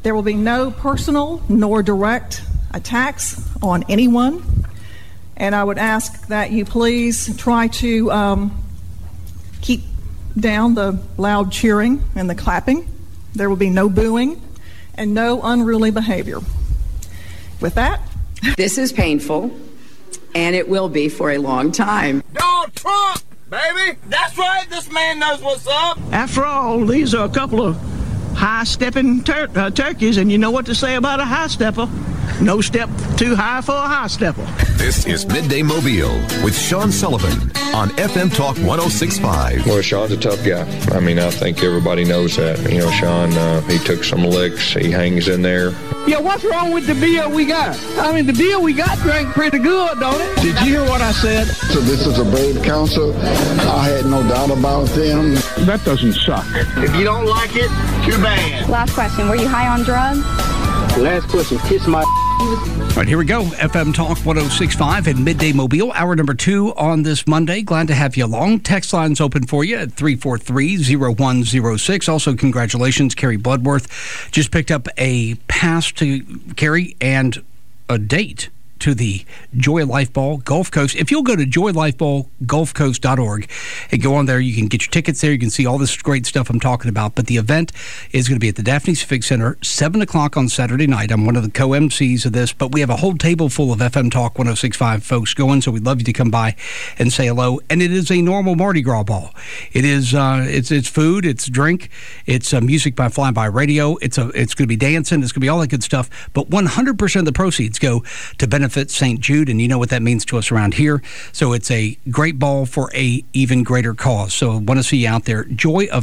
There will be no personal nor direct attacks on anyone. And I would ask that you please try to keep down the loud cheering and the clapping. There will be no booing and no unruly behavior. With that, this is painful, and it will be for a long time. Donald Trump, baby! That's right, this man knows what's up! After all, these are a couple of high-stepping turkeys, and you know what to say about a high-stepper. No step too high for a high-stepper. This is Midday Mobile with Sean Sullivan on FM Talk 106.5. Well, Sean's a tough guy. I mean, I think everybody knows that. You know, Sean, he took some licks. He hangs in there. Yeah, what's wrong with the beer we got? I mean, the beer we got drank pretty good, don't it? Did you hear what I said? So this is a brave council. I had no doubt about them. That doesn't suck. If you don't like it, too bad. Last question, were you high on drugs? Last question, kiss my... All right, here we go. FM Talk 106.5 and Midday Mobile, hour number 2 on this Monday. Glad to have you along. Text lines open for you at 343-0106. Also, congratulations, Carrie Bloodworth. Just picked up a pass to Carrie and a date to the Joy Life Ball Gulf Coast. If you'll go to joylifeballgulfcoast.org and go on there, you can get your tickets there. You can see all this great stuff I'm talking about. But the event is going to be at the Daphne Civic Center, 7 o'clock on Saturday night. I'm one of the co-MCs of this, but we have a whole table full of FM Talk 106.5 folks going, so we'd love you to come by and say hello. And it is a normal Mardi Gras ball. It is, it's food, it's drink, it's music by Fly By Radio. It's going to be dancing, it's going to be all that good stuff. But 100% of the proceeds go to benefit St. Jude, and you know what that means to us around here. So it's a great ball for a even greater cause. So I want to see you out there.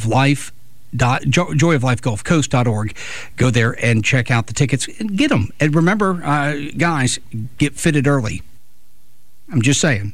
joylifegulfcoast.org. Go there and check out the tickets and get them. And remember, guys, get fitted early. I'm just saying.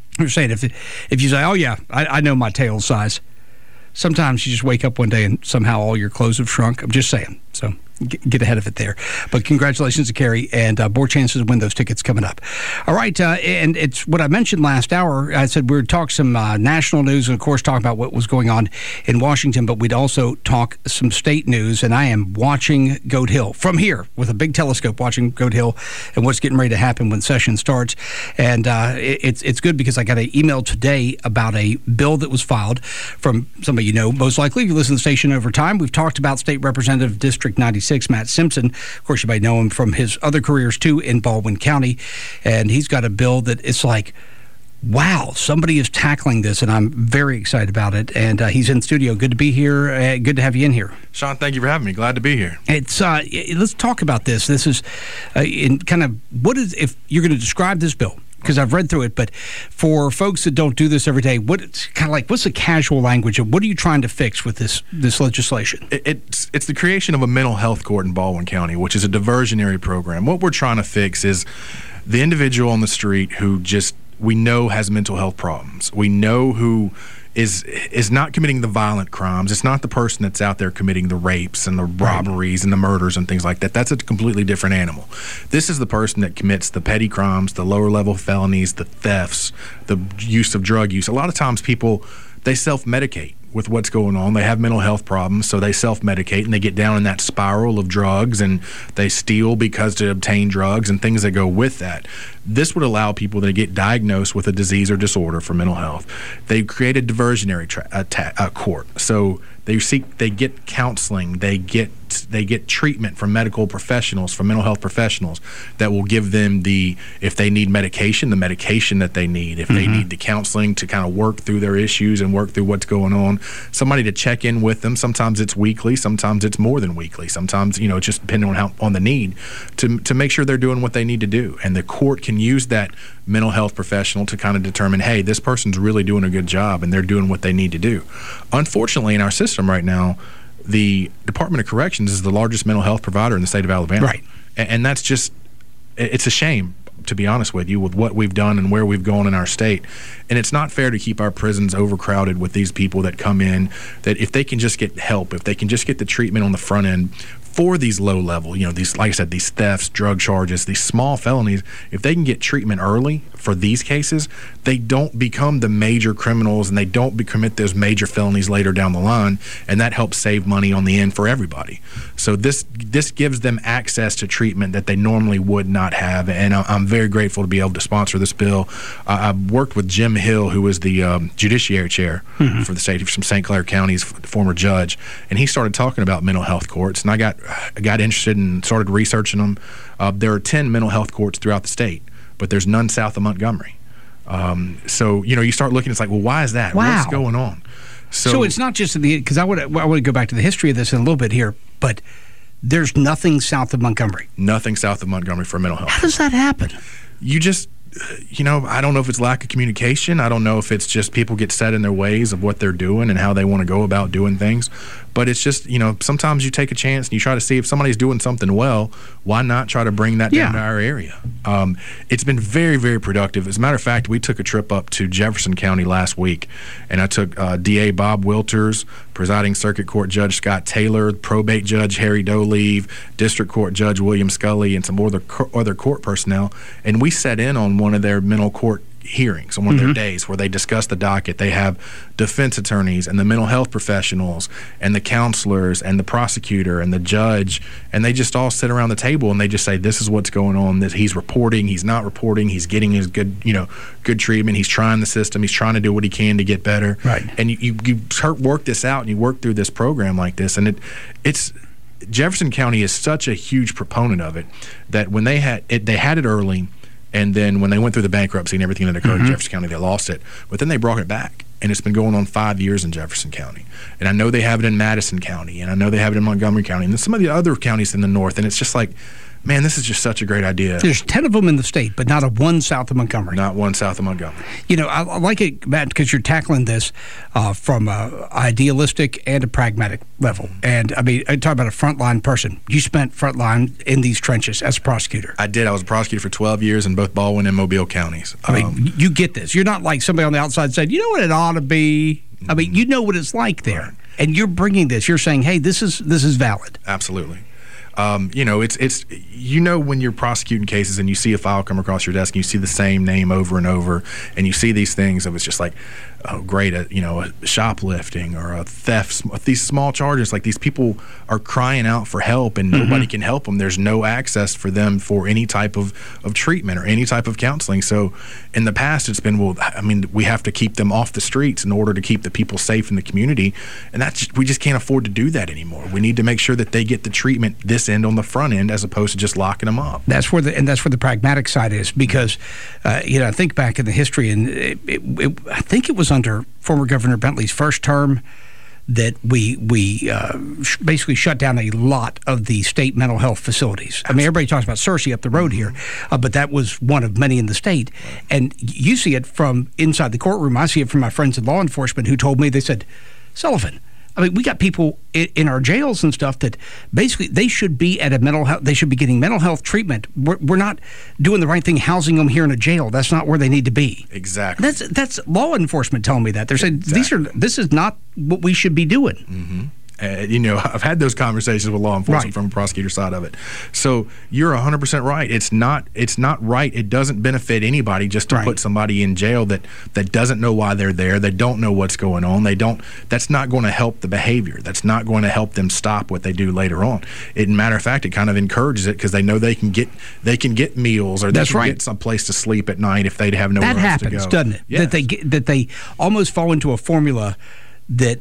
If you say, oh yeah, I know my tail size. Sometimes you just wake up one day and somehow all your clothes have shrunk. I'm just saying. So get ahead of it there. But congratulations to Carrie, and more chances to win those tickets coming up. All right, and it's what I mentioned last hour. I said we would talk some national news and, of course, talk about what was going on in Washington, but we'd also talk some state news, and I am watching Goat Hill from here with a big telescope, watching Goat Hill and what's getting ready to happen when session starts. And it's good because I got an email today about a bill that was filed from somebody you know, most likely, if you listen to the station over time. We've talked about State Representative District 96, Matt Simpson. Of course, you might know him from his other careers, too, in Baldwin County. And he's got a bill that it's like, wow, somebody is tackling this, and I'm very excited about it. And he's in studio. Good to be here. Good to have you in here. Sean, thank you for having me. Glad to be here. It's let's talk about this. This is in kind of what is, if you're going to describe this bill, because I've read through it, but for folks that don't do this every day, what's the casual language of what are you trying to fix with this legislation? It's the creation of a mental health court in Baldwin County, which is a diversionary program. What we're trying to fix is the individual on the street who we know has mental health problems. We know who is not committing the violent crimes. It's not the person that's out there committing the rapes and the robberies and the murders and things like that. That's a completely different animal. This is the person that commits the petty crimes, the lower level felonies, the thefts, the use of drug use. A lot of times people, they self-medicate with what's going on. They have mental health problems, so they self-medicate and they get down in that spiral of drugs, and they steal because to obtain drugs and things that go with that. This would allow people that get diagnosed with a disease or disorder for mental health. They create a diversionary court. So they get counseling, they get treatment from medical professionals, from mental health professionals that will give them if they need medication, the medication that they need. If they need the counseling to kind of work through their issues and work through what's going on, somebody to check in with them. Sometimes it's weekly, sometimes it's more than weekly. Sometimes, it's just depending on the need to make sure they're doing what they need to do. And the court can use that mental health professional to kind of determine, hey, this person's really doing a good job and they're doing what they need to do. Unfortunately, in our system right now, the Department of Corrections is the largest mental health provider in the state of Alabama. Right. And that's just, it's a shame, to be honest with you, with what we've done and where we've gone in our state. And it's not fair to keep our prisons overcrowded with these people that come in, that if they can just get help, if they can just get the treatment on the front end for these low level, these, like I said, these thefts, drug charges, these small felonies, if they can get treatment early for these cases, they don't become the major criminals and they don't commit those major felonies later down the line, and that helps save money on the end for everybody. So this gives them access to treatment that they normally would not have, and I'm very grateful to be able to sponsor this bill. I worked with Jim Hill, who was the judiciary chair for the state from St. Clair County's former judge, and he started talking about mental health courts, and I got interested and started researching them. There are 10 mental health courts throughout the state, but there's none south of Montgomery. So you start looking, it's like, well, why is that? Wow. What's going on? So it's not just because I want to go back to the history of this in a little bit here, but there's nothing south of Montgomery. Nothing south of Montgomery for mental health. How does that happen? You just, I don't know if it's lack of communication. I don't know if it's just people get set in their ways of what they're doing and how they want to go about doing things. But it's just, sometimes you take a chance and you try to see if somebody's doing something well, why not try to bring that down to our area? It's been very, very productive. As a matter of fact, we took a trip up to Jefferson County last week, and I took DA Bob Wilters, Presiding Circuit Court Judge Scott Taylor, Probate Judge Harry Doleve, District Court Judge William Scully, and some other court personnel, and we sat in on one of their mental court hearings on one of their days where they discuss the docket. They have defense attorneys and the mental health professionals and the counselors and the prosecutor and the judge, and they just all sit around the table and they just say, this is what's going on, that he's reporting, he's not reporting, he's getting his good treatment, he's trying the system, he's trying to do what he can to get better. Right. And you work this out and you work through this program like this, and it's Jefferson County is such a huge proponent of it that when they had it early. And then when they went through the bankruptcy and everything that occurred in Jefferson County, they lost it. But then they brought it back, and it's been going on 5 years in Jefferson County. And I know they have it in Madison County, and I know they have it in Montgomery County, and then some of the other counties in the north. And it's just like, man, this is just such a great idea. There's 10 of them in the state, but not a one south of Montgomery. Not one south of Montgomery. I like it, Matt, because you're tackling this from a idealistic and a pragmatic level. And, I talk about a frontline person. You spent frontline in these trenches as a prosecutor. I did. I was a prosecutor for 12 years in both Baldwin and Mobile counties. You get this. You're not like somebody on the outside said, you know what it ought to be? You know what it's like there. Right. And you're bringing this. You're saying, hey, this is valid. Absolutely. It's when you're prosecuting cases and you see a file come across your desk and you see the same name over and over and you see these things, it was just like, oh, great, a shoplifting or a theft, these small charges, like these people are crying out for help and nobody can help them. There's no access for them for any type of treatment or any type of counseling. So in the past, it's been, we have to keep them off the streets in order to keep the people safe in the community. And we just can't afford to do that anymore. We need to make sure that they get the treatment this end on the front end as opposed to just locking them up. That's where the pragmatic side is, because, I think back in the history, and I think it was under former Governor Bentley's first term that we basically shut down a lot of the state mental health facilities. Everybody talks about Searcy up the road here, but that was one of many in the state. And you see it from inside the courtroom. I see it from my friends in law enforcement who told me, they said, Sullivan, we got people in our jails and stuff that basically they should be at a mental health. They should be getting mental health treatment. We're not doing the right thing housing them here in a jail. That's not where they need to be. Exactly. That's law enforcement telling me that. They're saying this is not what we should be doing. Mm-hmm. I've had those conversations with law enforcement from a prosecutor side of it. So you're 100% right. It's not right. It doesn't benefit anybody just to put somebody in jail that doesn't know why they're there. They don't know what's going on. That's not going to help the behavior. That's not going to help them stop what they do later on. Matter of fact, it kind of encourages it because they know they can get meals or they can get some place to sleep at night if they have nowhere else to go. That happens, doesn't it? Yes. That they almost fall into a formula that,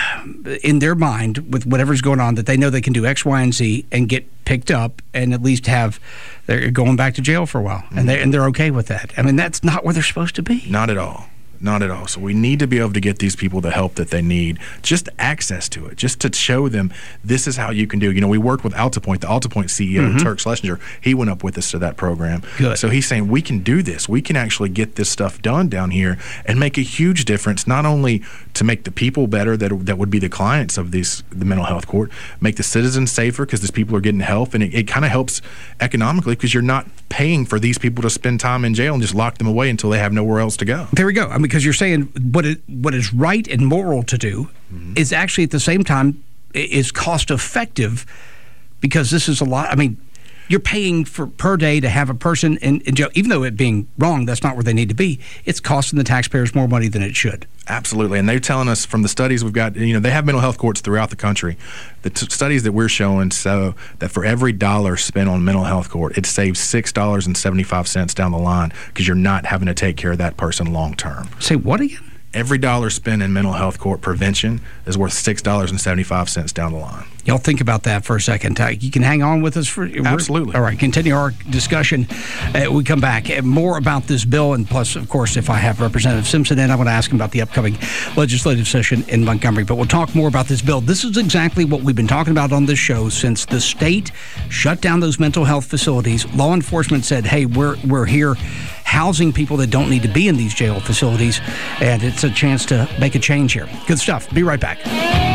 in their mind, with whatever's going on, that they know they can do X, Y, and Z and get picked up and at least they're going back to jail for a while, and they're okay with that. That's not where they're supposed to be. Not at all. Not at all. So we need to be able to get these people the help that they need, just access to it, just to show them this is how you can do. We worked with AltaPoint, the AltaPoint CEO, Turk Schlesinger. He went up with us to that program. Good. So he's saying we can do this. We can actually get this stuff done down here and make a huge difference, not only to make the people better that would be the clients of the mental health court, make the citizens safer because these people are getting help, and it kind of helps economically because you're not paying for these people to spend time in jail and just lock them away until they have nowhere else to go. There we go. Because you're saying what is right and moral to do is actually at the same time is cost effective because this is a lot. I mean, you're paying for per day to have a person in jail, even though it being wrong, that's not where they need to be. It's costing the taxpayers more money than it should. Absolutely, and they're telling us from the studies we've got, they have mental health courts throughout the country. The studies that we're showing show that for every dollar spent on mental health court, it saves $6.75 down the line because you're not having to take care of that person long term. Say what again? Every dollar spent in mental health court prevention is worth $6.75 down the line. Y'all think about that for a second. You can hang on with us for absolutely. All right, continue our discussion. We come back. More about this bill, and plus, of course, if I have Representative Simpson in, I'm going to ask him about the upcoming legislative session in Montgomery. But we'll talk more about this bill. This is exactly what we've been talking about on this show since the state shut down those mental health facilities. Law enforcement said, hey, we're here housing people that don't need to be in these jail facilities, and it's a chance to make a change here. Good stuff. Be right back.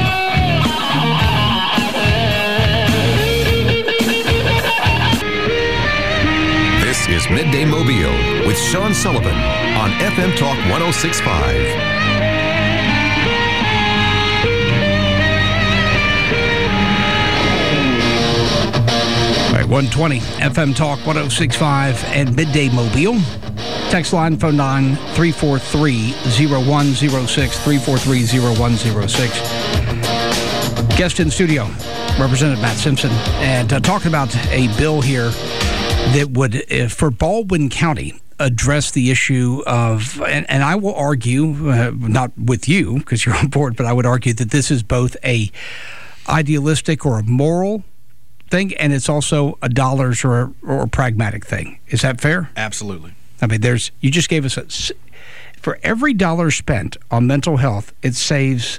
This is Midday Mobile with Sean Sullivan on FM Talk 106.5. All right, 120 FM Talk 106.5 and Midday Mobile. Text line, phone line 343-0106, 343-0106. Guest in studio, Representative Matt Simpson, and talking about a bill here that would, for Baldwin County, address the issue of, and I will argue, not with you because you're on board, but I would argue that this is both a idealistic or a moral thing, and it's also a dollars or a pragmatic thing. Is that fair? Absolutely. I mean, you just gave us for every dollar spent on mental health, it saves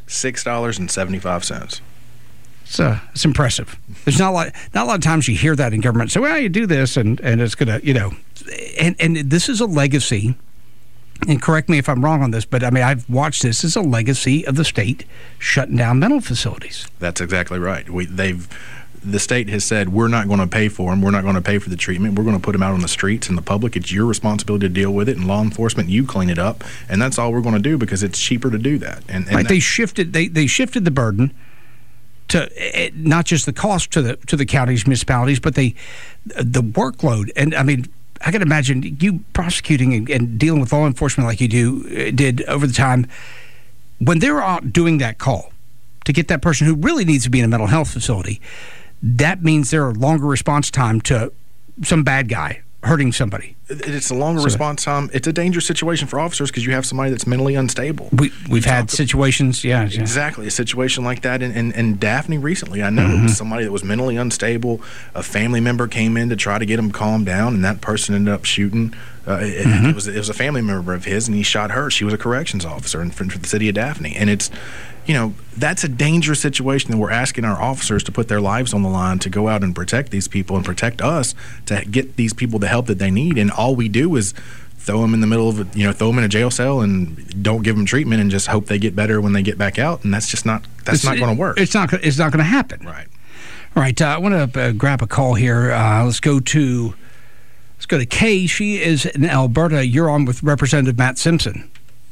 $6.75. It's impressive. There's not a lot of times you hear that in government. So, well, you do this, and it's going to, and this is a legacy. And correct me if I'm wrong on this, but I mean, I've watched this. This is a legacy of the state shutting down mental facilities. That's exactly right. The state has said, we're not going to pay for them. We're not going to pay for the treatment. We're going to put them out on the streets in the public. It's your responsibility to deal with it, and law enforcement, you clean it up. And that's all we're going to do because it's cheaper to do that. And right, they shifted the burden to not just the cost to the counties, municipalities, but the workload. And I mean, I can imagine you prosecuting and dealing with law enforcement like you did over the time when they were out doing that call to get that person who really needs to be in a mental health facility. That means there are longer response time to some bad guy hurting somebody. It's a longer response time. It's a dangerous situation for officers because you have somebody that's mentally unstable. We've had situations, yeah. Exactly, a situation like that in Daphne recently. I know somebody that was mentally unstable. A family member came in to try to get him calmed down, and that person ended up shooting. It was a family member of his, and he shot her. She was a corrections officer for the city of Daphne, and it's, that's a dangerous situation that we're asking our officers to put their lives on the line to go out and protect these people and protect us to get these people the help that they need. And all we do is throw them in the middle of throw them in a jail cell and don't give them treatment and just hope they get better when they get back out. And that's just not going to work. It's not going to happen. Right. All right. I want to grab a call here. Let's go to Kay. She is in Alberta. You're on with Representative Matt Simpson.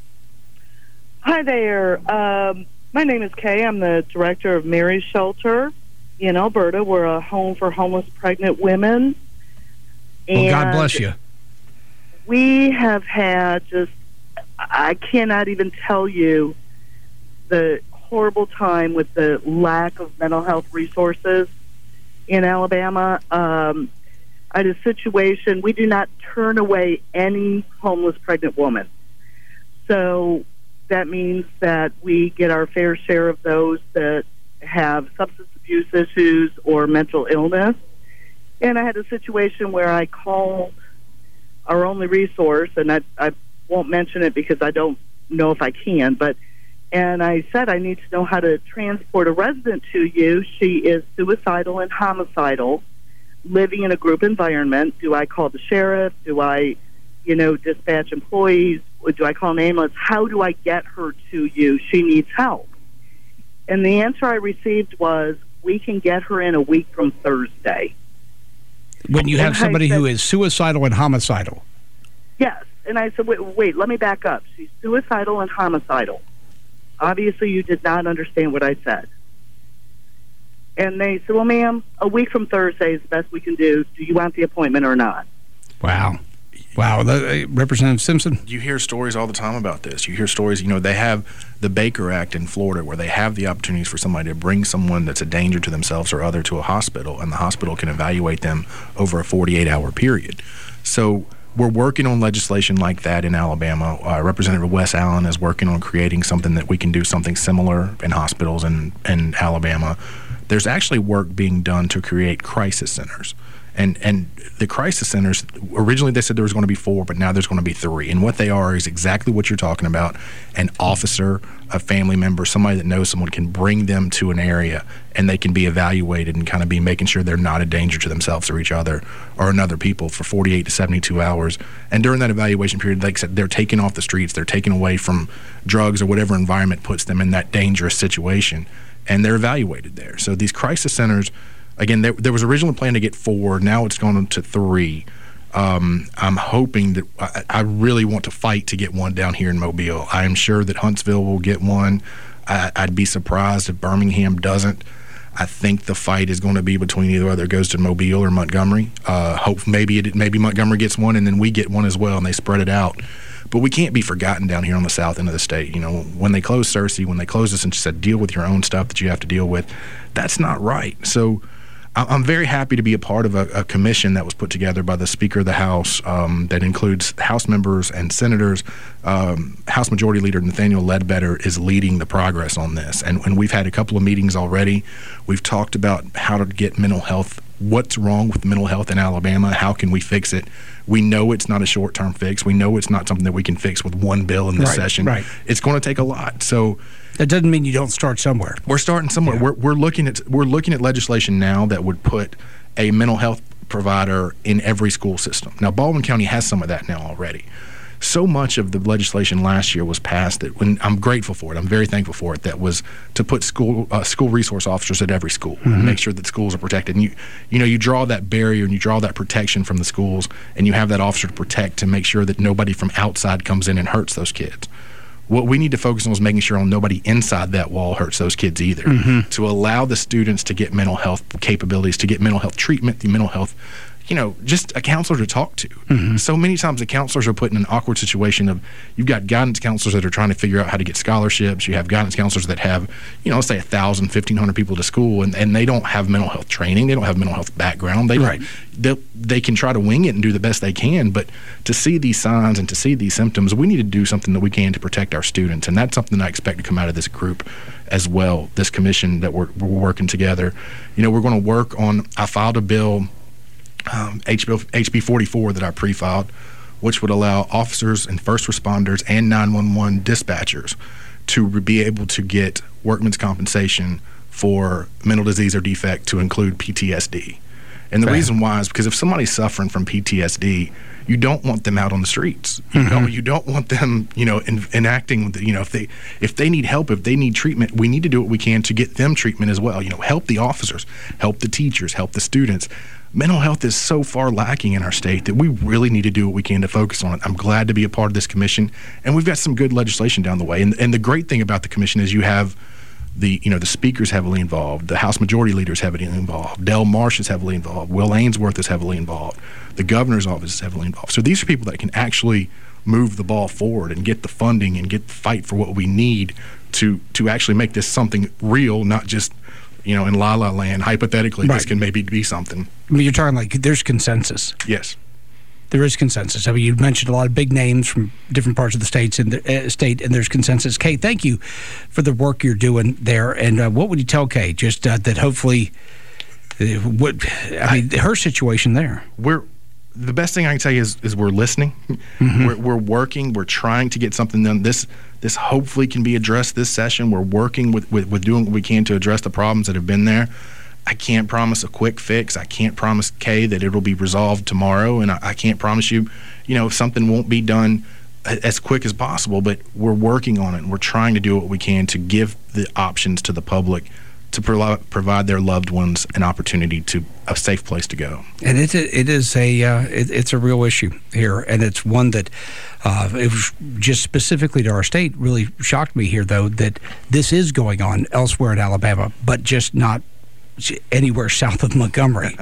Hi there. My name is Kay. I'm the director of Mary's Shelter in Alberta. We're a home for homeless pregnant women. Well, God bless you. We have had I cannot even tell you the horrible time with the lack of mental health resources in Alabama. I had a situation, we do not turn away any homeless pregnant woman. So that means that we get our fair share of those that have substance abuse issues or mental illness. And I had a situation where I called our only resource, and I won't mention it because I don't know if I can, and I said, I need to know how to transport a resident to you. She is suicidal and homicidal, living in a group environment. Do I call the sheriff? Do I, dispatch employees? Do I call an ambulance? How do I get her to you? She needs help. And the answer I received was, we can get her in a week from Thursday. When you have somebody who is suicidal and homicidal? Yes. And I said, wait, let me back up. She's suicidal and homicidal. Obviously, you did not understand what I said. And they said, well, ma'am, a week from Thursday is the best we can do. Do you want the appointment or not? Wow. Representative Simpson? You hear stories all the time about this. You hear stories, they have the Baker Act in Florida where they have the opportunities for somebody to bring someone that's a danger to themselves or other to a hospital, and the hospital can evaluate them over a 48-hour period. So we're working on legislation like that in Alabama. Representative Wes Allen is working on creating something that we can do something similar in hospitals in Alabama. There's actually work being done to create crisis centers. And the crisis centers, originally they said there was going to be 4, but now there's going to be 3. And what they are is exactly what you're talking about. An officer, a family member, somebody that knows someone can bring them to an area and they can be evaluated and kind of be making sure they're not a danger to themselves or each other or another people for 48 to 72 hours. And during that evaluation period, like I said, they're taken off the streets, they're taken away from drugs or whatever environment puts them in that dangerous situation, and they're evaluated there. So these crisis centers, again, there was originally planned to get 4. Now it's gone to 3. I'm hoping that I really want to fight to get one down here in Mobile. I am sure that Huntsville will get one. I'd be surprised if Birmingham doesn't. I think the fight is going to be between either whether it goes to Mobile or Montgomery. Maybe Montgomery gets one and then we get one as well, and they spread it out. But we can't be forgotten down here on the south end of the state. When they closed Searcy, when they closed us and said deal with your own stuff that you have to deal with, that's not right. So I'm very happy to be a part of a commission that was put together by the Speaker of the House that includes House members and senators. House Majority Leader Nathaniel Ledbetter is leading the progress on this. And we've had a couple of meetings already. We've talked about how to get mental health, what's wrong with mental health in Alabama, how can we fix it. We know it's not a short-term fix. We know it's not something that we can fix with one bill in this session. Right. It's going to take a lot. So that doesn't mean you don't start somewhere. We're starting somewhere. Yeah. We're looking at legislation now that would put a mental health provider in every school system. Now, Baldwin County has some of that now already. So much of the legislation last year was passed that I'm grateful for it. I'm very thankful for it. That was to put school resource officers at every school and make sure that schools are protected. And you draw that barrier and you draw that protection from the schools, and you have that officer to protect to make sure that nobody from outside comes in and hurts those kids. What we need to focus on is making sure nobody inside that wall hurts those kids either. To allow the students to get mental health capabilities, to get mental health treatment, the mental health, just a counselor to talk to. So many times the counselors are put in an awkward situation of, you've got guidance counselors that are trying to figure out how to get scholarships. You have guidance counselors that have, let's say 1,000, 1,500 people to school, and they don't have mental health training. They don't have mental health background. They can try to wing it and do the best they can, but to see these signs and to see these symptoms, we need to do something that we can to protect our students, and that's something I expect to come out of this group as well, this commission that we're working together. We're going to work on, I filed a bill, HB 44 that I pre-filed, which would allow officers and first responders and 911 dispatchers to be able to get workman's compensation for mental disease or defect to include PTSD. And the reason why is because if somebody's suffering from PTSD, you don't want them out on the streets. You don't want them, enacting. If they need help, if they need treatment, we need to do what we can to get them treatment as well. Help the officers, help the teachers, help the students. Mental health is so far lacking in our state that we really need to do what we can to focus on it. I'm glad to be a part of this commission, and we've got some good legislation down the way. And the great thing about the commission is you have the speakers heavily involved, the House Majority Leader is heavily involved, Del Marsh is heavily involved, Will Ainsworth is heavily involved, the governor's office is heavily involved. So these are people that can actually move the ball forward and get the funding and get the fight for what we need to actually make this something real, not just in La La Land, hypothetically, this can maybe be something. I mean, you're talking like there's consensus. Yes. There is consensus. I mean, you mentioned a lot of big names from different parts of the state, and there's consensus. Kay, thank you for the work you're doing there. And what would you tell Kay? Just that hopefully, her situation there. The best thing I can tell you is we're listening. We're working. We're trying to get something done. This hopefully can be addressed this session. We're working with doing what we can to address the problems that have been there. I can't promise a quick fix. I can't promise Kay that it'll be resolved tomorrow, and I can't promise you, something won't be done as quick as possible. But we're working on it, and we're trying to do what we can to give the options to the public to provide their loved ones an opportunity to a safe place to go. And it's a real issue here, and it's one that it was just specifically to our state really shocked me here, though, that this is going on elsewhere in Alabama, but just not anywhere south of Montgomery.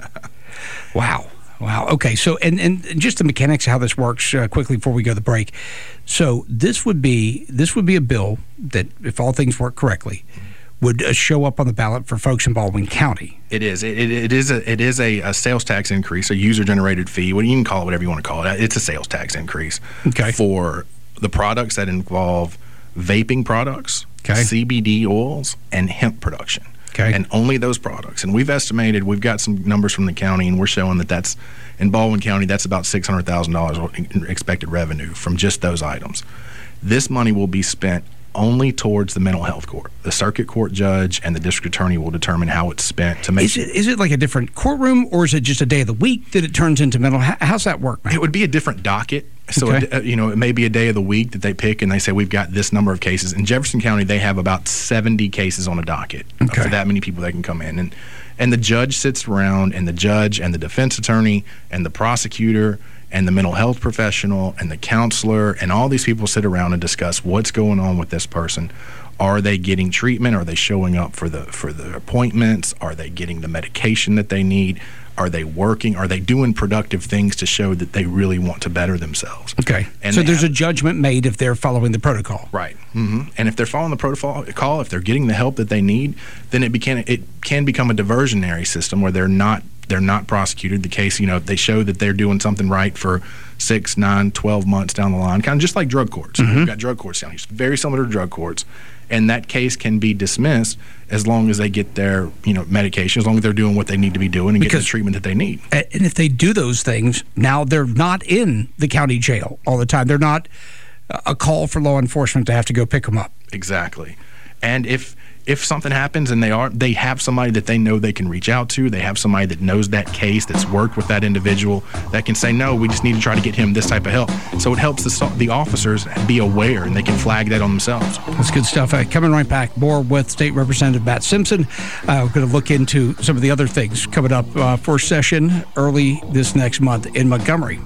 Wow. Okay. So, and just the mechanics of how this works quickly before we go to the break. So this would be a bill that, if all things work correctly, would show up on the ballot for folks in Baldwin County. It is. It is a sales tax increase, a user-generated fee. You can call it whatever you want to call it. It's a sales tax increase for the products that involve vaping products, CBD oils, and hemp production. And only those products. And we've got some numbers from the county, and we're showing that's in Baldwin County, that's about $600,000 in expected revenue from just those items. This money will be spent only towards the mental health court. The circuit court judge and the district attorney will determine how it's spent to make Is it like a different courtroom, or is it just a day of the week that it turns into mental? How's that work, man? It would be a different docket. So, it may be a day of the week that they pick, and they say, we've got this number of cases. In Jefferson County, they have about 70 cases on a docket for that many people that can come in. And the judge sits around, and the judge and the defense attorney and the prosecutor and the mental health professional and the counselor and all these people sit around and discuss what's going on with this person. Are they getting treatment? Are they showing up for the appointments? Are they getting the medication that they need? Are they working? Are they doing productive things to show that they really want to better themselves? And so there's a judgment made if they're following the protocol. Right. And if they're following the protocol, if they're getting the help that they need, then it can become a diversionary system where they're not prosecuted. The case, if they show that they're doing something right for 6, 9, 12 months down the line, kind of just like drug courts. We've got drug courts down here. It's very similar to drug courts. And that case can be dismissed as long as they get their medication, as long as they're doing what they need to be doing and getting the treatment that they need. And if they do those things, now they're not in the county jail all the time. They're not a call for law enforcement to have to go pick them up. Exactly. And if something happens and they have somebody that they know they can reach out to, they have somebody that knows that case, that's worked with that individual, that can say, no, we just need to try to get him this type of help. So it helps the officers be aware, and they can flag that on themselves. That's good stuff. Coming right back, more with State Representative Matt Simpson. We're going to look into some of the other things coming up for session early this next month in Montgomery.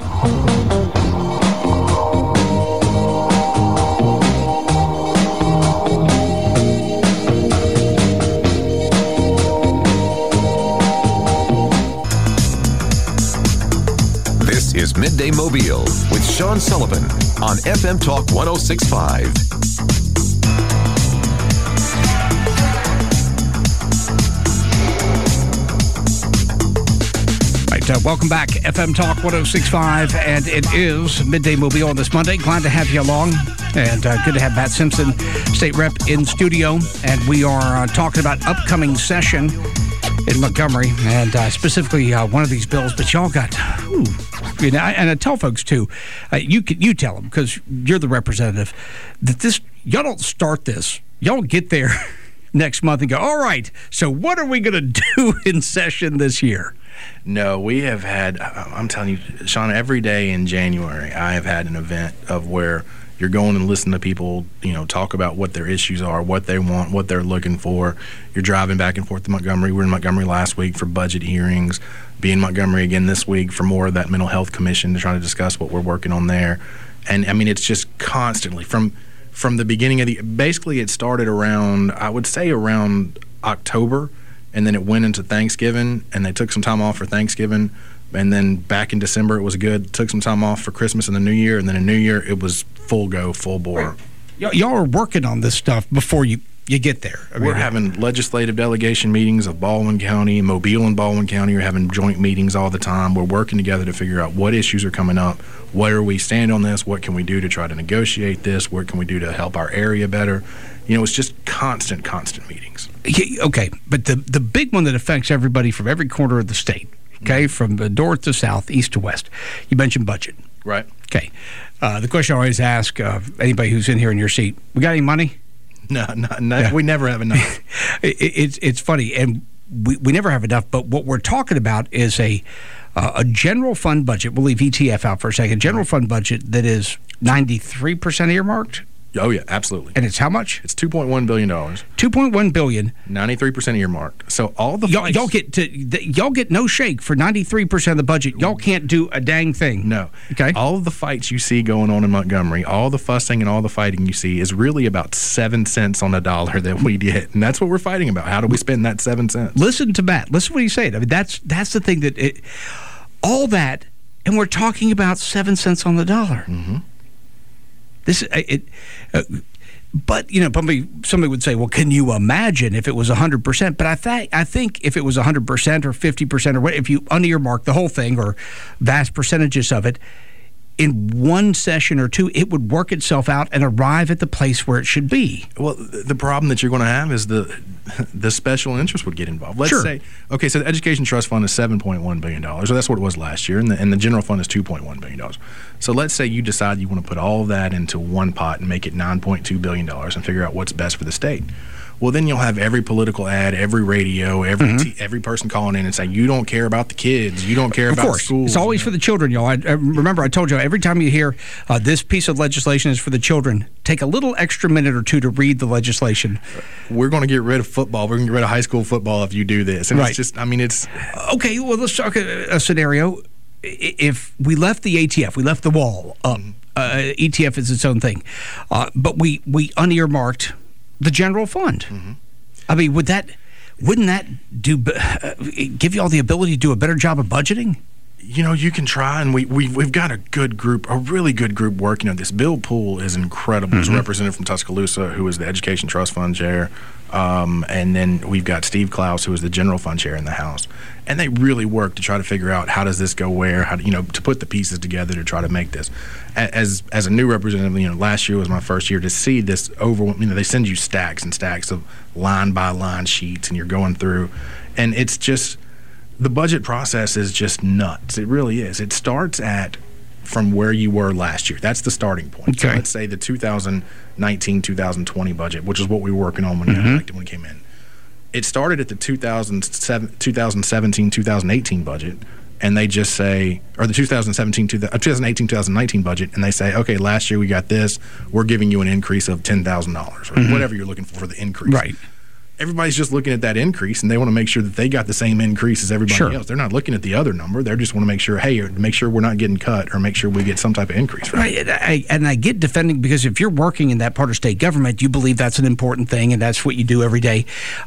Is Midday Mobile with Sean Sullivan on FM Talk 106.5. Welcome back, FM Talk 106.5, and it is Midday Mobile on this Monday. Glad to have you along, and good to have Matt Simpson, State Rep, in studio. And we are talking about upcoming session in Montgomery, and specifically one of these bills. But y'all got, and I tell folks too, you tell them, because you're the representative, that y'all don't start this. Y'all get there next month and go, all right, so what are we going to do in session this year? No, we have had, I'm telling you, Sean, every day in January, I have had an event of where you're going and listening to people, talk about what their issues are, what they want, what they're looking for. You're driving back and forth to Montgomery. We were in Montgomery last week for budget hearings. Be in Montgomery again this week for more of that mental health commission to try to discuss what we're working on there. And, I mean, it's just constantly from the beginning of basically it started around, I would say around October, and then it went into Thanksgiving, and they took some time off for Thanksgiving. And then back in December, it was good. Took some time off for Christmas and the New Year. And then in New Year, it was full go, full bore. Y'all are working on this stuff before you get there. We're having legislative delegation meetings of Baldwin County, Mobile and Baldwin County. We're having joint meetings all the time. We're working together to figure out what issues are coming up. Where we stand on this? What can we do to try to negotiate this? What can we do to help our area better? It's just constant meetings. Okay, but the big one that affects everybody from every corner of the state, okay, from the north to south, east to west. You mentioned budget. Right. Okay. The question I always ask anybody who's in here in your seat, we got any money? No, yeah. We never have enough. It's funny, and we never have enough, but what we're talking about is a general fund budget. We'll leave ETF out for a second. General fund budget that is 93% earmarked Oh, yeah, absolutely. And it's how much? It's $2.1 billion. $2.1 billion. 93% earmarked. So all the y'all get no shake for 93% of the budget. Y'all can't do a dang thing. No. Okay. All of the fights you see going on in Montgomery, all the fussing and all the fighting you see is really about 7 cents on the dollar that we get. And that's what we're fighting about. How do we spend that 7 cents? Listen to Matt. Listen to what he's saying. I mean, that's the thing that all that, and we're talking about 7 cents on the dollar. Mm-hmm. But somebody would say, well, can you imagine if it was 100%? But I think if it was 100% or 50% or what, if you unearmark the whole thing or vast percentages of it, in one session or two, it would work itself out and arrive at the place where it should be. Well, the problem that you're going to have is the special interest would get involved. Let's say, okay, so the Education Trust Fund is $7.1 billion. So that's what it was last year, and the general fund is $2.1 billion. So let's say you decide you want to put all of that into one pot and make it $9.2 billion and figure out what's best for the state. Well, then you'll have every political ad, every radio, every person calling in and saying, you don't care about the kids, you don't care about schools. It's always for the children, y'all. I remember I told you, every time you hear this piece of legislation is for the children, take a little extra minute or two to read the legislation. We're going to get rid of football. We're going to get rid of high school football if you do this. And it's just, it's... Okay, well, let's talk a scenario. If we left the ATF, we left the wall up, ETF is its own thing, but we unearmarked the general fund. Mm-hmm. I mean, wouldn't that give you all the ability to do a better job of budgeting? You can try, and we've got a really good group working on this. Bill Poole is incredible. He's a representative from Tuscaloosa, who is the Education Trust Fund chair. And then we've got Steve Klaus, who is the general fund chair in the House. And they really work to try to figure out how does this go where, how to put the pieces together to try to make this. As a new representative, last year was my first year to see this they send you stacks and stacks of line by line sheets, and you're going through, and it's just, the budget process is just nuts. It really is. It starts from where you were last year. That's the starting point. Okay. So let's say the 2019-2020 budget, which is what we were working on when you got elected, when it came in. It started at the 2017-2018 budget, and they just say, or the 2018-2019 budget, and they say, okay, last year we got this. We're giving you an increase of $10,000 or whatever you're looking for the increase. Right. Everybody's just looking at that increase, and they want to make sure that they got the same increase as everybody else. They're not looking at the other number. They just want to make sure, make sure we're not getting cut, or make sure we get some type of increase. Right. I get defending, because if you're working in that part of state government, you believe that's an important thing, and that's what you do every day.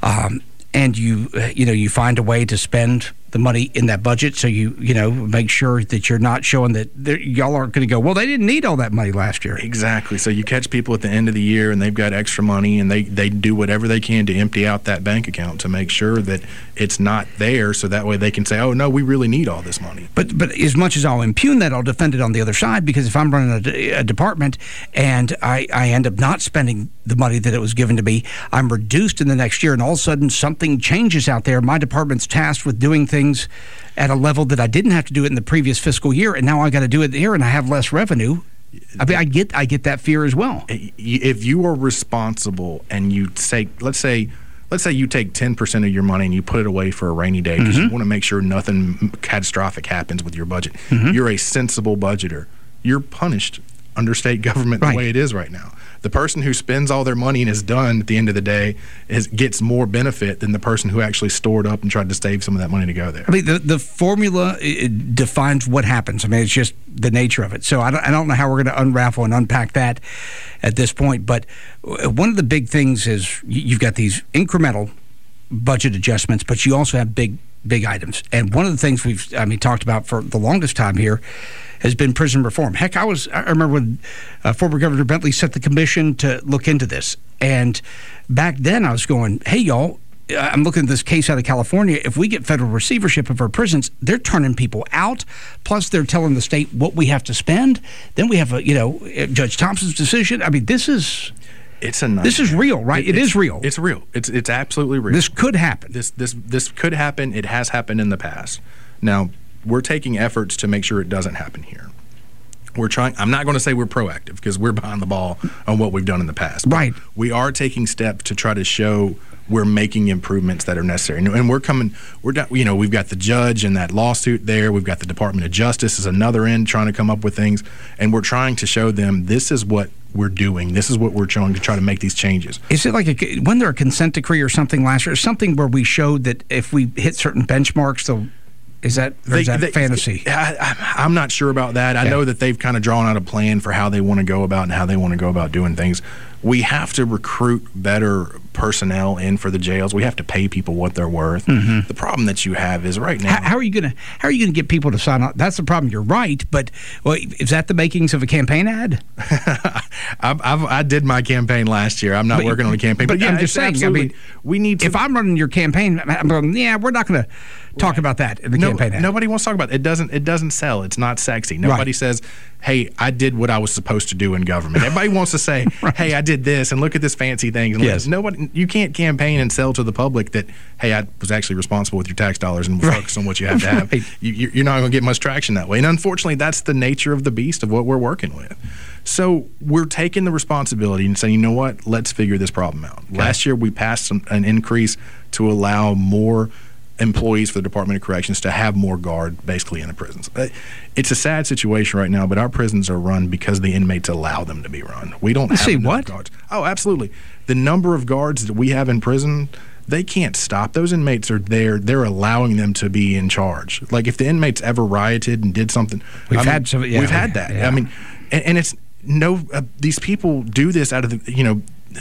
And you find a way to spend the money in that budget, so you make sure that you're not showing that y'all aren't going to go, well, they didn't need all that money last year. Exactly. So you catch people at the end of the year, and they've got extra money, and they do whatever they can to empty out that bank account to make sure that it's not there, so that way they can say, oh, no, we really need all this money. But as much as I'll impugn that, I'll defend it on the other side, because if I'm running a department and I end up not spending the money that it was given to me, I'm reduced in the next year, and all of a sudden something changes out there. My department's tasked with doing things at a level that I didn't have to do it in the previous fiscal year, and now I got to do it here, and I have less revenue. I mean, I get that fear as well. If you are responsible and you take, let's say you take 10% of your money and you put it away for a rainy day because you want to make sure nothing catastrophic happens with your budget. You're a sensible budgeter. You're punished under state government the way it is right now. The person who spends all their money and is done at the end of the day gets more benefit than the person who actually stored up and tried to save some of that money to go there. I mean, the formula defines what happens. I mean, it's just the nature of it. So I don't know how we're going to unravel and unpack that at this point. But one of the big things is you've got these incremental budget adjustments, but you also have big items. And one of the things we've talked about for the longest time here has been prison reform. Heck, I remember when former Governor Bentley set the commission to look into this. And back then I was going, hey, y'all, I'm looking at this case out of California. If we get federal receivership of our prisons, they're turning people out. Plus, they're telling the state what we have to spend. Then we have, Judge Thompson's decision. I mean, this is real, right? It is real. It's real. It's absolutely real. This could happen. This could happen. It has happened in the past. Now, we're taking efforts to make sure it doesn't happen here. We're trying. I'm not going to say we're proactive, because we're behind the ball on what we've done in the past. Right. We are taking steps to try to show we're making improvements that are necessary. And we're coming. We've got the judge and that lawsuit there. We've got the Department of Justice is another end trying to come up with things, and we're trying to show them this is what we're doing. This is what we're trying to try to make these changes. Is it like wasn't there a consent decree or something last year? Something where we showed that if we hit certain benchmarks, is that fantasy? I'm not sure about that. Okay. I know that they've kind of drawn out a plan for how they want to go about and how they want to go about doing things. We have to recruit better personnel in for the jails. We have to pay people what they're worth. The problem that you have is right now. How are you gonna get people to sign up? That's the problem. You're right, but is that the makings of a campaign ad? I did my campaign last year. I'm not working on a campaign, but yeah, I'm just saying. Absolutely. I mean, we need to. If I'm running your campaign, I'm going, we're not going to talk about that in the campaign ad. Nobody wants to talk about it. It doesn't sell. It's not sexy. Nobody says, "Hey, I did what I was supposed to do in government." Everybody wants to say, "Hey, I did this," and look at this fancy thing. And nobody. You can't campaign and sell to the public that, "Hey, I was actually responsible with your tax dollars and focus on what you have to have." You're not going to get much traction that way. And unfortunately, that's the nature of the beast of what we're working with. So we're taking the responsibility and saying, you know what? Let's figure this problem out. Okay. Last year, we passed an increase to allow more employees for the Department of Corrections to have more guard basically in the prisons. It's a sad situation right now, but our prisons are run because the inmates allow them to be run. We don't have enough guards. Oh, absolutely. The number of guards that we have in prison, they can't stop. Those inmates are there. They're allowing them to be in charge. Like if the inmates ever rioted and did something, we've had that. Yeah. I mean, and it's these people do this out of the,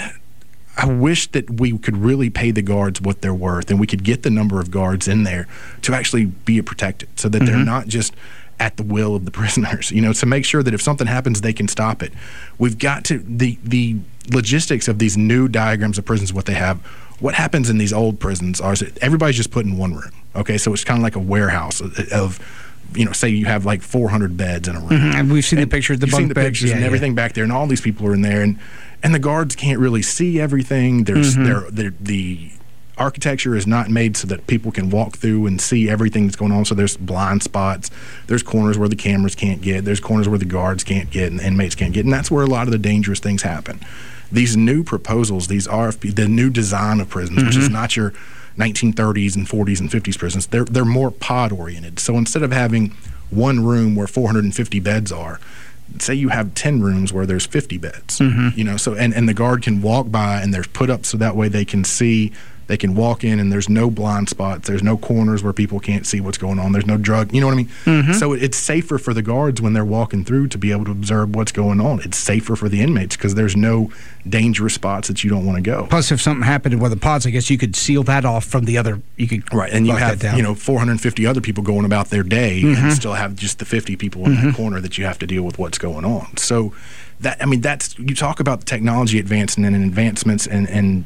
I wish that we could really pay the guards what they're worth and we could get the number of guards in there to actually be protected so that they're not just at the will of the prisoners, to make sure that if something happens, they can stop it. We've got to, the logistics of these new diagrams of prisons, what they have, what happens in these old prisons are everybody's just put in one room. Okay, so it's kind of like a warehouse of say you have like 400 beds in a room. And we've seen the pictures, the bunk beds, and everything back there, and all these people are in there, and the guards can't really see everything. There's the architecture is not made so that people can walk through and see everything that's going on. So there's blind spots. There's corners where the cameras can't get. There's corners where the guards can't get and the inmates can't get, and that's where a lot of the dangerous things happen. These new proposals, these RFP, the new design of prisons, which is not your 1930s and 40s and 50s prisons, they're more pod oriented. So instead of having one room where 450 beds are, say you have 10 rooms where there's 50 beds. So and the guard can walk by and there's put up so that way they can see, they can walk in and there's no blind spots, there's no corners where people can't see what's going on, there's no drug, you know what I mean? So it's safer for the guards when they're walking through to be able to observe what's going on. It's safer for the inmates because there's no dangerous spots that you don't want to go. Plus, if something happened with the pods, I guess you could seal that off from the other. You could and you have 450 other people going about their day and still have just the 50 people in that corner that you have to deal with what's going on. So that's you talk about the technology advancement and advancements and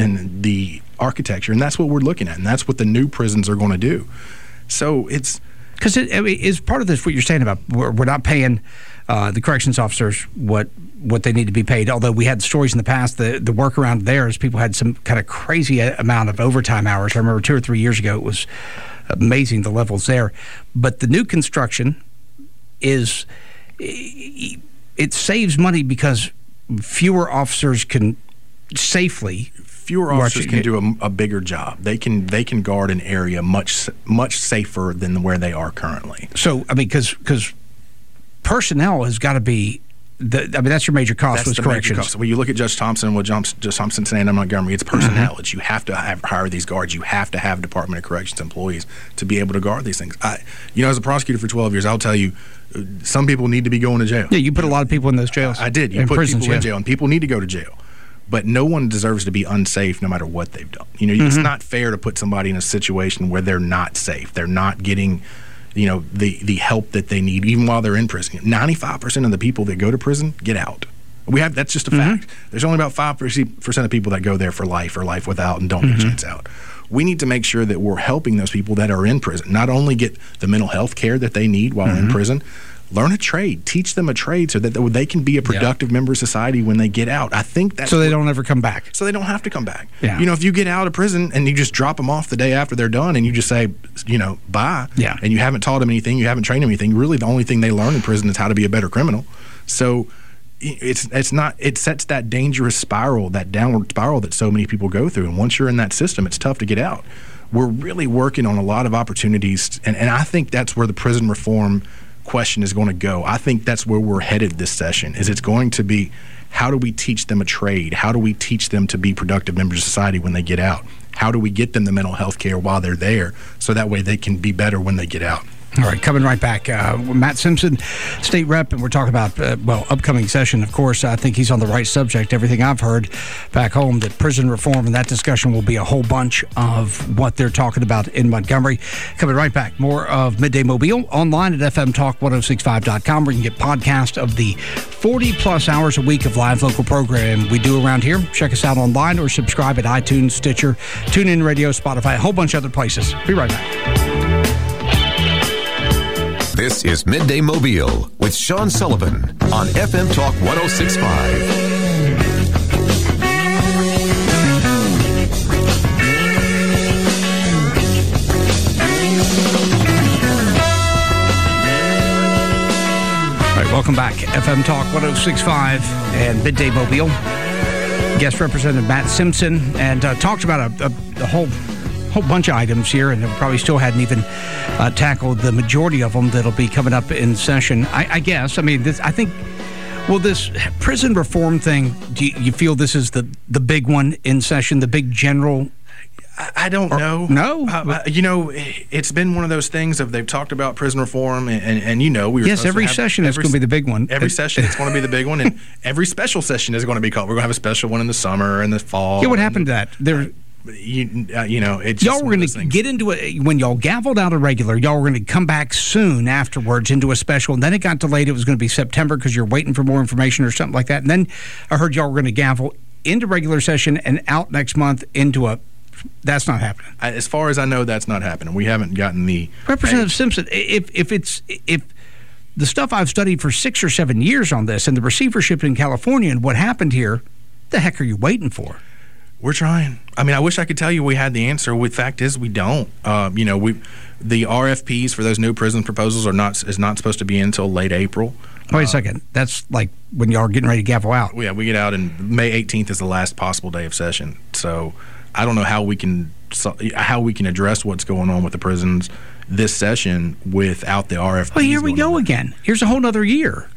the architecture, and that's what we're looking at, and that's what the new prisons are going to do. So it's because is part of this what you're saying about we're not paying the corrections officers what they need to be paid. Although we had stories in the past, the workaround there is people had some kind of crazy amount of overtime hours. I remember 2 or 3 years ago it was amazing the levels there. But the new construction is it saves money because fewer officers can safely. Fewer officers can do a bigger job. They can guard an area much safer than where they are currently. So I mean, because personnel has got to be. That's your major cost. That's the corrections. Major cost. When you look at Judge Thompson, what Judge Thompson saying in Montgomery, it's personnel. It's you have to hire these guards. You have to have Department of Corrections employees to be able to guard these things. As a prosecutor for 12 years, I'll tell you, some people need to be going to jail. Yeah, you put a lot of people in those jails. I did. You put prisons, people in jail, and people need to go to jail. But no one deserves to be unsafe no matter what they've done. It's not fair to put somebody in a situation where they're not safe. They're not getting, the help that they need, even while they're in prison. 95% of the people that go to prison get out. That's just a fact. There's only about 5% of people that go there for life or life without and don't get a chance out. We need to make sure that we're helping those people that are in prison not only get the mental health care that they need while in prison. Learn a trade. Teach them a trade so that they can be a productive member of society when they get out. I think that's so they don't ever come back. So they don't have to come back. Yeah. If you get out of prison and you just drop them off the day after they're done and you just say, bye, and you haven't taught them anything, you haven't trained them anything, really the only thing they learn in prison is how to be a better criminal. So it sets that dangerous spiral, that downward spiral that so many people go through. And once you're in that system, it's tough to get out. We're really working on a lot of opportunities, and I think that's where the prison reform question is going to go. I think that's where we're headed this session, is it's going to be How do we teach them a trade? How do we teach them to be productive members of society when they get out? How do we get them the mental health care while they're there so that way they can be better when they get out? All right, coming right back. Matt Simpson, state rep, and we're talking about, upcoming session, of course. I think he's on the right subject. Everything I've heard back home, that prison reform and that discussion will be a whole bunch of what they're talking about in Montgomery. Coming right back. More of Midday Mobile online at fmtalk1065.com, where you can get podcast of the 40-plus hours a week of live local program we do around here. Check us out online or subscribe at iTunes, Stitcher, TuneIn Radio, Spotify, a whole bunch of other places. Be right back. This is Midday Mobile with Sean Sullivan on FM Talk 1065. All right, welcome back. FM Talk 1065 and Midday Mobile. Guest Representative Matt Simpson, and talked about a whole bunch of items here, and probably still hadn't even tackled the majority of them that'll be coming up in session. I guess. I mean, this prison reform thing, do you feel this is the big one in session, the big general? I don't know. No? It's been one of those things of they've talked about prison reform, and we were yes, every session is going to be the big one. Every session it's going to be the big one, and every special session is going to be called. We're going to have a special one in the summer and the fall. Yeah, what happened to that? It's y'all were going to get into it when y'all gavelled out a regular. Y'all were going to come back soon afterwards into a special, and then it got delayed. It was going to be September because you're waiting for more information or something like that. And then I heard y'all were going to gavel into regular session and out next month into a. That's not happening. As far as I know, that's not happening. We haven't gotten the Representative Simpson. If the stuff I've studied for 6 or 7 years on this and the receivership in California and what happened here, the heck are you waiting for? We're trying. I mean, I wish I could tell you we had the answer. The fact is, we don't. The RFPs for those new prison proposals is not supposed to be in until late April. Wait a second. That's like when y'all are getting ready to gavel out. Yeah, we get out, and May 18th is the last possible day of session. So I don't know how we can address what's going on with the prisons this session without the RFPs. Well, here we go again. Here's a whole other year.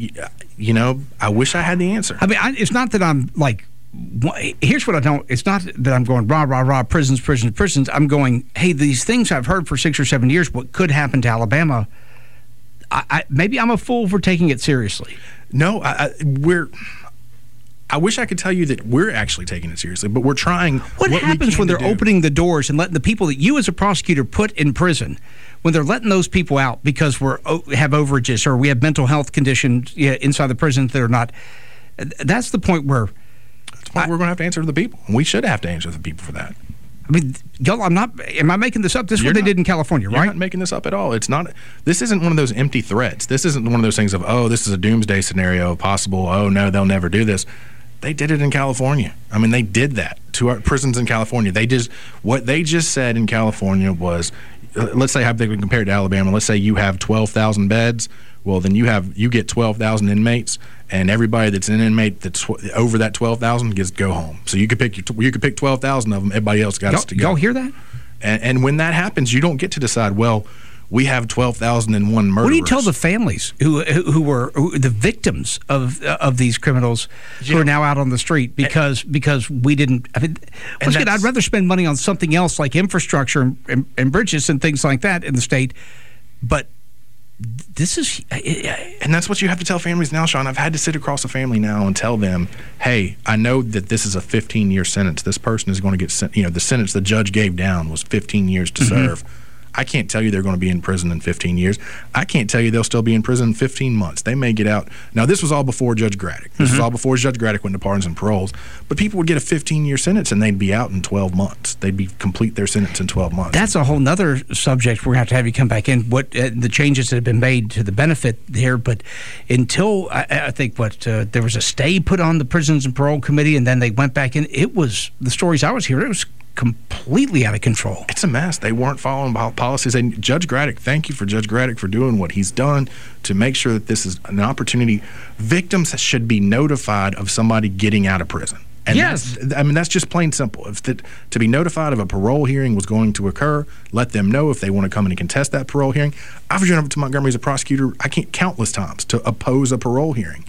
I wish I had the answer. I mean, it's not that I'm like. Here's what I don't. It's not that I'm going rah rah rah prisons. I'm going, hey, these things I've heard for 6 or 7 years. What could happen to Alabama? Maybe I'm a fool for taking it seriously. No, I wish I could tell you that we're actually taking it seriously, but we're trying. What happens when they're opening the doors and letting the people that you as a prosecutor put in prison, when they're letting those people out because we have overages or we have mental health conditions inside the prisons that are not? That's the point where. We're going to have to answer to the people. We should have to answer to the people for that. I mean, y'all, am I making this up? This is what they did in California, right? You're not making this up at all. It's not. This isn't one of those empty threats. This isn't one of those things of, oh, this is a doomsday scenario possible. Oh, no, they'll never do this. They did it in California. I mean, they did that to our prisons in California. What they just said in California was, let's say how they would compare it to Alabama. Let's say you have 12,000 beds. Well, then you get 12,000 inmates, and everybody that's an inmate that's over that 12,000 gets to go home. So you could pick 12,000 of them. Everybody else got to go. Y'all hear that? And when that happens, you don't get to decide. Well, we have 12,001 murderers. What do you tell the families who were the victims of these criminals who are now out on the street because we didn't? I mean, once again, I'd rather spend money on something else like infrastructure and bridges and things like that in the state, but. This is, and that's what you have to tell families now, Sean. I've had to sit across a family now and tell them, hey, I know that this is a 15-year sentence. This person is going to get sent. The sentence the judge gave down was 15 years to serve. I can't tell you they're going to be in prison in 15 years. I can't tell you they'll still be in prison in 15 months. They may get out. Now, this was all before Judge Graddick. This was all before Judge Graddick went to pardons and paroles. But people would get a 15-year sentence, and they'd be out in 12 months. They'd complete their sentence in 12 months. That's a whole other subject. We're going to have you come back in. What the changes that have been made to the benefit here. But until, I think, there was a stay put on the Prisons and Parole Committee, and then they went back in. It was, the stories I was hearing, it was completely out of control. It's a mess. They weren't following policies. And Judge Graddick, thank you for Judge Graddick for doing what he's done to make sure that this is an opportunity. Victims should be notified of somebody getting out of prison. And yes. That's just plain simple. To be notified of a parole hearing was going to occur, let them know if they want to come in and contest that parole hearing. I've driven over to Montgomery as a prosecutor, countless times to oppose a parole hearing.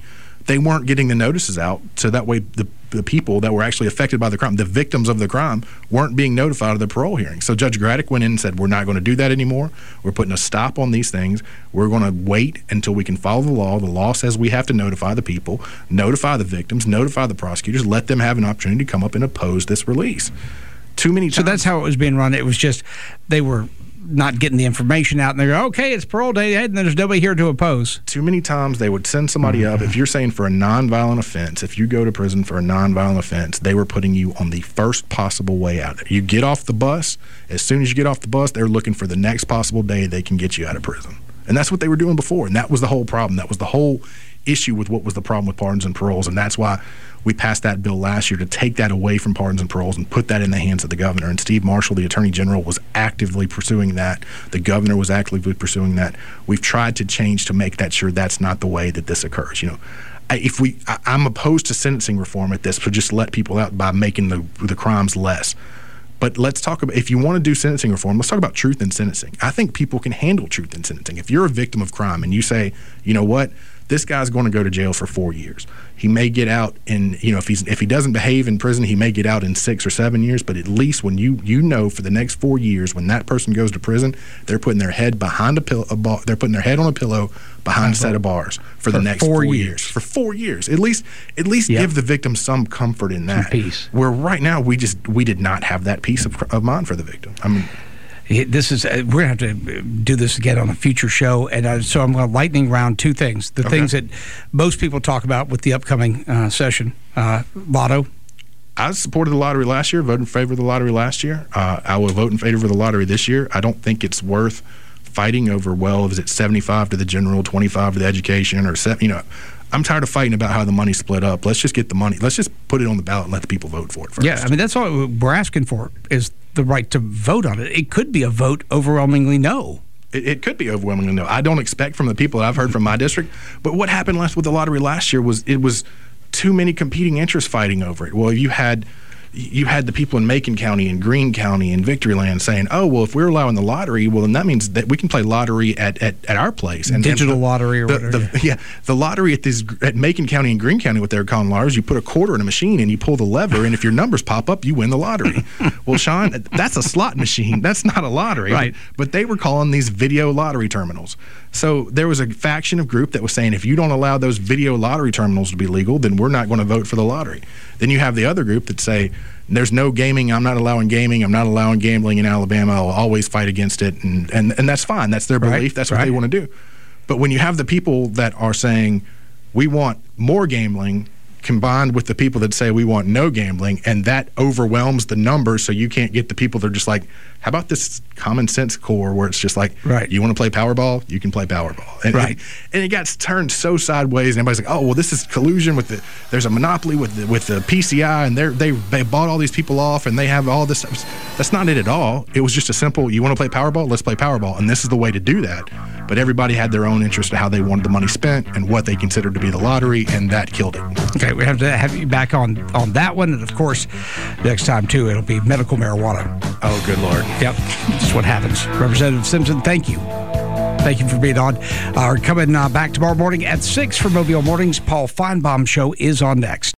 they weren't getting the notices out, so that way the people that were actually affected by the crime, the victims of the crime, weren't being notified of the parole hearing. So Judge Graddick went in and said, we're not going to do that anymore. We're putting a stop on these things. We're going to wait until we can follow the law. The law says we have to notify the people, notify the victims, notify the prosecutors, let them have an opportunity to come up and oppose this release. Too many times. So that's how it was being run. It was just they were not getting the information out, and they go, okay, it's parole day, and there's nobody here to oppose. Too many times they would send somebody up. If you're saying for a nonviolent offense, if you go to prison for a nonviolent offense, they were putting you on the first possible way out. You get off the bus. As soon as you get off the bus, they're looking for the next possible day they can get you out of prison. And that's what they were doing before, and that was the whole problem. That was the whole issue with what was the problem with pardons and paroles, and that's why we passed that bill last year to take that away from pardons and paroles and put that in the hands of the governor. And Steve Marshall, the Attorney General, was actively pursuing that. The governor was actively pursuing that. We've tried to change to make that sure that's not the way that this occurs. You know, I'm opposed to sentencing reform at this, so just let people out by making the crimes less. But let's talk about, if you want to do sentencing reform, let's talk about truth in sentencing. I think people can handle truth in sentencing. If you're a victim of crime and you say, you know what, this guy's going to go to jail for 4 years. He may get out in, you know, if he doesn't behave in prison, he may get out in 6 or 7 years. But at least when you know for the next 4 years, when that person goes to prison, they're putting their head behind they're putting their head on a pillow behind a set of bars for the next 4 years. For 4 years, at least give the victim some comfort in that. Some peace. Where right now we did not have that peace of mind for the victim. I mean. This is we're going to have to do this again on a future show, and so I'm going to lightning round two things. The things that most people talk about with the upcoming session. Lotto. I supported the lottery last year, voted in favor of the lottery last year. I will vote in favor of the lottery this year. I don't think it's worth fighting over, well, is it 75 to the general, 25 to the education, or I'm tired of fighting about how the money's split up. Let's just get the money. Let's just put it on the ballot and let the people vote for it first. Yeah, I mean, that's all we're asking for is the right to vote on it. It could be a vote overwhelmingly no. It could be overwhelmingly no. I don't expect from the people that I've heard from my district. But what happened with the lottery last year was it was too many competing interests fighting over it. Well, you had the people in Macon County and Greene County and Victoryland saying, oh, well, if we're allowing the lottery, well, then that means that we can play lottery at our place. And digital lottery or whatever. The lottery at Macon County and Greene County, what they're calling lotteries, you put a quarter in a machine and you pull the lever, and if your numbers pop up, you win the lottery. Well, Sean, that's a slot machine. That's not a lottery. Right. But they were calling these video lottery terminals. So there was a faction of group that was saying, if you don't allow those video lottery terminals to be legal, then we're not going to vote for the lottery. Then you have the other group that say, there's no gaming, I'm not allowing gaming, I'm not allowing gambling in Alabama, I'll always fight against it, and that's fine. That's their belief, that's what they want to do. But when you have the people that are saying, we want more gambling, combined with the people that say we want no gambling, and that overwhelms the numbers, so you can't get the people that are just like, how about this common sense core where it's just like, you want to play Powerball? You can play Powerball. And, and it got turned so sideways, and everybody's like, oh, well, this is collusion with there's a monopoly with the PCI, and they bought all these people off, and they have all this. That's not it at all. It was just a simple, you want to play Powerball? Let's play Powerball. And this is the way to do that. But everybody had their own interest in how they wanted the money spent and what they considered to be the lottery, and that killed it. Okay, we have to have you back on that one, and of course, next time too, it'll be medical marijuana. Oh, good Lord. Yep, that's what happens. Representative Simpson, thank you. Thank you for being on. We're coming back tomorrow morning at 6 for Mobile Mornings. Paul Feinbaum Show is on next.